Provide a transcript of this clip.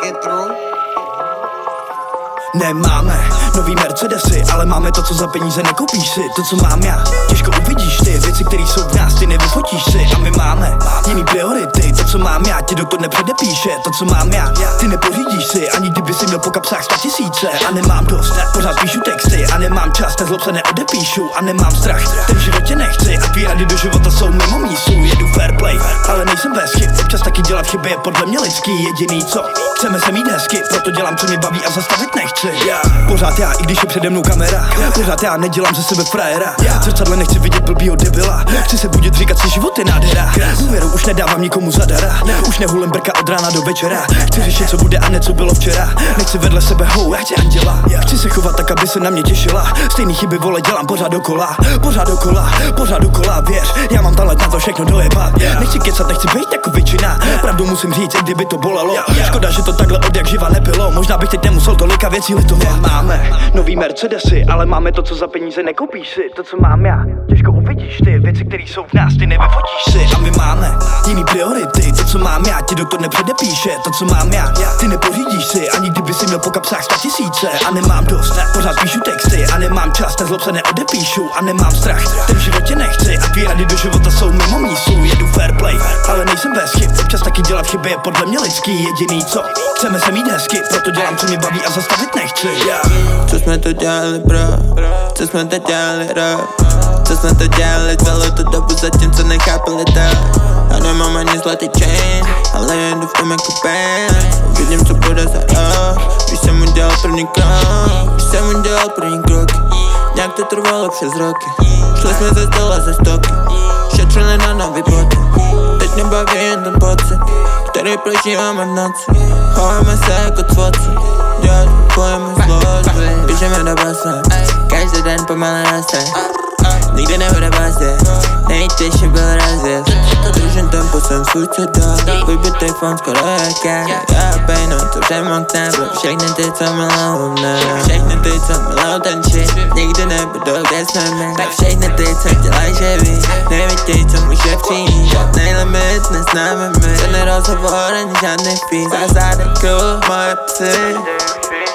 Nemáme nový Mercedesy, ale máme to, co za peníze nekoupíš si. To, co mám já, těžko uvidíš ty věci, které jsou v nás, ty nevyfotíš si. A my máme jiný priority, to, co mám já, ti doktor nepředepíše. To, co mám já, ty nepořídíš si, ani kdyby si měl po kapsách 100 000. A nemám dost, pořád píšu texty a nemám čas, nezlob se neodepíšu. A nemám strach, ten v životě nechci a tvý rady do života jsou mimo mísu. Jedu fair play, ale nejsem bez chyb, občas taky dělat chyby je podle mě lidský. Jediný co, chceme se mít hezky, proto dělám, co mě baví a zastavit nechci. Pořád já, i když je přede mnou kamera, pořád já nedělám ze sebe frajera. V zrcadle nechci vidět blbýho debila, chci se budit, říkat si život je nádhera. Důvěru už nedávám nikomu zadara, už nehulem brka od rána do večera. Chci řešit, co bude a ne co bylo včera, nechci vedle sebe já chci anděla. Chci se chovat tak, aby se na mě těšila, stejný chyby vole dělám pořád dokola. Pořád dokola, pořád dokola, věř, já mám talent na to všechno dojebat. Nechci kecat, nechci být jako většina, pravdu musím říct, i kdyby to bolelo. Škoda, že to takhle od jak živa nebylo, možná bych teď nemusel tolika věcí litovat. Máme nový Mercedesy, ale máme to, co za peníze nekoupíš si. To, co mám já, těžko uvidíš ty věci, které jsou v nás, ty nevyfotíš si. A my máme jiný priority, to, co mám já, ti doktor nepředepíše. To, co mám já, ty nepořídíš si, ani kdyby si měl po kapsách 100 000. A nemám dost, pořád píšu texty a nemám čas, nezlob se neodepíšu. A nemám strach, ten v životě nechci a tvý rady do života jsou mimo mísu. Jedu fair play, ale nejsem bez chyb, občas taky dělat chyby je podle mě lidský. Jediný co, chceme se mít hezky, proto dělám, co mě baví a zastavit nechci. Co jsme to dělali, bro? Co jsme to dělali, rap? Co jsme to dělali celou tu dobu, zatímco nechápali tak. Já nemám ani zlatý chain, ale jedu v tom jako band. Uvidím, co bude za rok. Když jsem udělal první krok, nějak to trvalo přes roky. Šli jsme ze stola ze stoky, šetřili na nový boty. Teď nebaví jen ten pocit, který prožíváme v noci. Chováme se jako cvoci, dělat pojeme zložby. Běžíme do base, každý den pomalu raste. Nikdy nebude base, nejtěžší byl razjev. Držím tempo, jsem svůj co dál. Vybitej fond skoro jak já pejnu, to přemokne. Pro všechny ty, co milují mne, všechny ty, co milují ten shit, nikdy nebudou kde jsme my. Tak všechny ty, co dělají, že ví, neviděj, co může přijít. Žádnej limit neznáme my, ten rozhovor ani žádný feed. Zásada crew, moje psy.